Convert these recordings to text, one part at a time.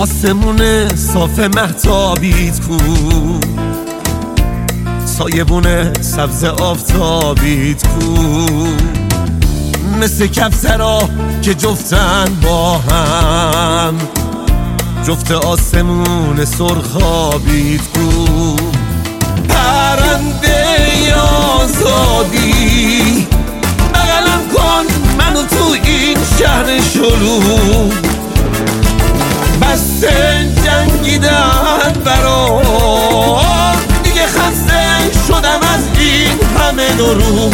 آسمون صاف مهتابیت کو، سایبون سبز آفتابیت کو، مثل کفترا که جفتن با هم، جفت آسمون سرخابیت کو. پرنده آزادی بغلم کن منو تو این شهر شلوغ، بس جنگیدن برام، دیگه خسته شدم از این همه دروغ.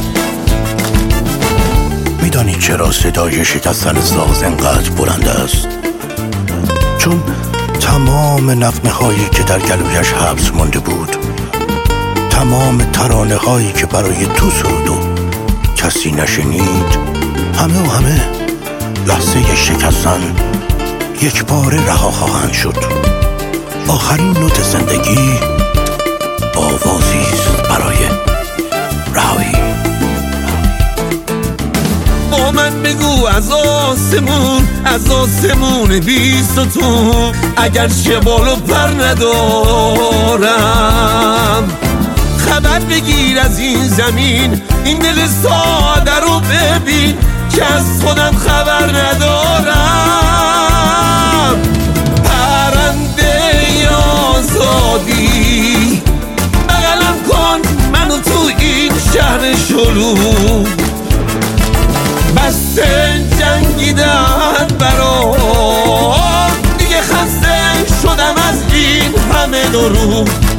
میدانی چرا صدای شکستن ساز انقدر بلند است؟ چون تمام نغمه هایی که در گلویش حبس مانده بود، تمام ترانه هایی که برای تو سرود و کسی نشنید، همه لحظه شکستن یک باره رها خواهند شد. آخرین نوت زندگی آوازی است برای رهایی. با من بگو از آسمون بیستون، اگر چه بال و پر ندارم، خبر بگیر از این زمین، این دل ساده رو ببین که از خودم خبر ندارم. پرنده آزادی بغلم کن منو تو این شهر شلوغ، بس جنگیدن برام، دیگه خسته شدم از این همه دروغ.